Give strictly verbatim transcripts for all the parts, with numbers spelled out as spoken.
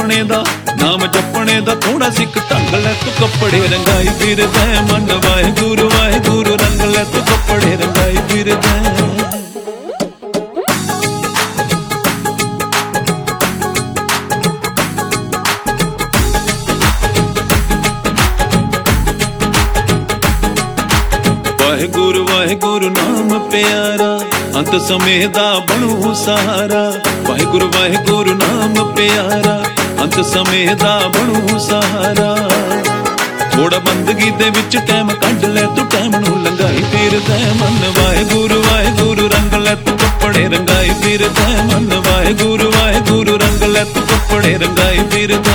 जपने दा नाम जपने दा थोड़ा सिख ढंग लै तू कपड़े रंगाई फिरदा मन वाहेगुरु वाहेगुरु रंग लै तू कपड़े रंगाई फिरदा। वाहेगुरु वाहेगुरु नाम प्यारा अंत समय दा बनू सहारा। वाहेगुरु वाहेगुरु नाम प्यारा अंत समय दा बनू सहारा। थोड़ा बंदगी दे विच टाइम कढ लै तू टाइम नू लंघाई फिरदा मन वाहेगुरु वाहेगुरु रंग लै तू कपड़े रंगाई फिरदा मन वाहेगुरु वाहेगुरु रंग लै तू कपड़े रंगाई फिरदा।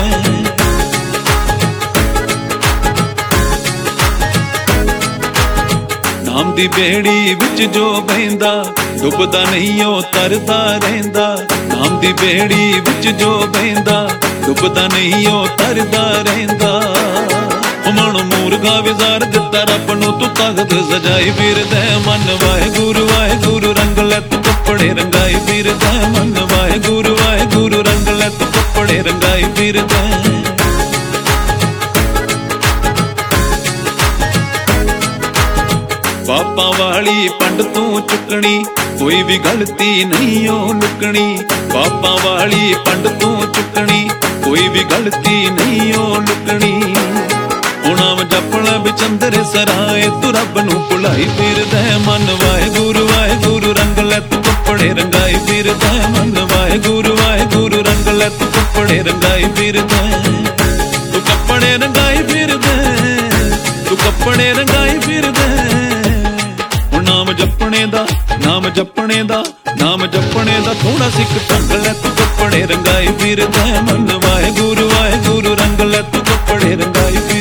नाम दी बेड़ी विच जो बहिंदा डुबदा नहीं ओ तरदा रहिंदा। नाम दी बेड़ी विच जो बहिंदा डुबदा नहीं ओ तरदा रहिंदा। मन मूर्खा विजार दिता रब नू तू तख्त सजाई फिरदा मन वाहेगुरु वाहेगुरु रंग लै तू कपड़े रंगाई फिरदा मन वाहेगुरु वाहेगुरु रंग लै तू कपड़े रंगाई फिरदा। पापा वाली पंड तू चुकनी कोई भी गलती नहीं ओ लुकनी। पापा वाली पंड तू चुकनी कोई भी गलती नहीं ओ लुकनी। नाम जपना बिचंदर सराए तू रब नू भुलाई फिरदा मन वाहेगुरु वाहेगुरु रंग लै तू कपड़े रंगाई फिरदा मन वाहेगुरु वाहेगुरु रंग लै तू कपड़े रंगाई फिरदा। तू कपड़े रंगाई फिरदा तू कपड़े रंगाई फिरदा। नाम जपने दा नाम जपने दा नाम जपने दा थोड़ा सिख ढंग लै तू कपड़े रंगाई फिरदा मन वाहेगुरु वाहेगुरु रंग लै तू कपड़े रंगाई।